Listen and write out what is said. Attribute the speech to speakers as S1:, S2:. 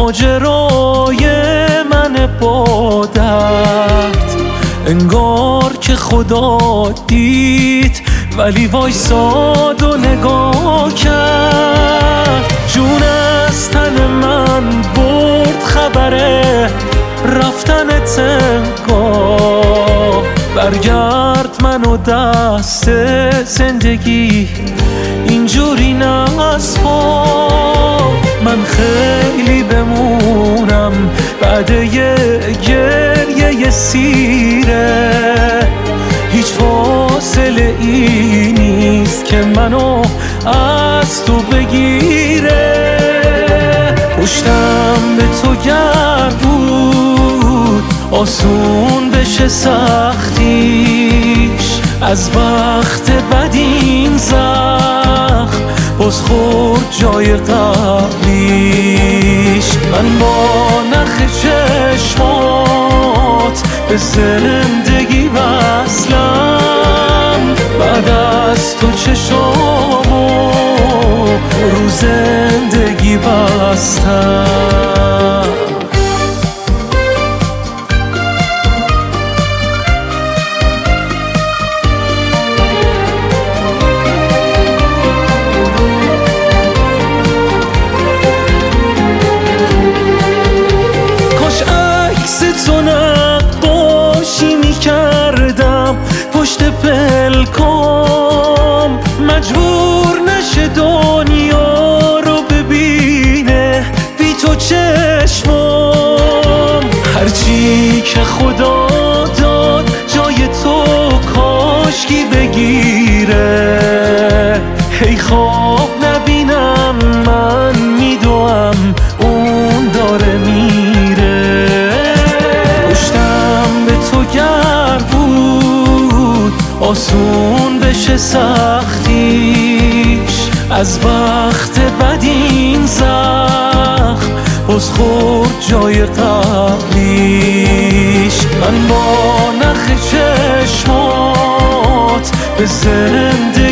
S1: ماجرای من با درد، انگار که خدا دید ولی وایساد و نگاه کرد. جون از تن من برد خبره رفتنت انگار، برگرد منو دست زندگی اینجوری نسپار. من خیلی بمونم بعد یه گریه سیره، هیچ فاصله ای نیست که منو از تو بگیره. پشتم به تو گرد بود آسون بشه سختیش، از بخت بد این زخم باز خورد جای قبلیش. من با نخ چشمات به زندگی وصلم، بعد از تو چشامو رو زندگی بستم. تو نقاشی میکردم پشت پلکام، مجبور نشه دنیا رو ببینه بی تو چشمام. هرچی که خدا داد جای تو کاشکی بگیره، هی خواب نبینم من میدوام اون داره میره. آسون بشه سختیش، از بخت بد این زخم باز خورد جای قبلیش. من با نخ چشمات به زندگی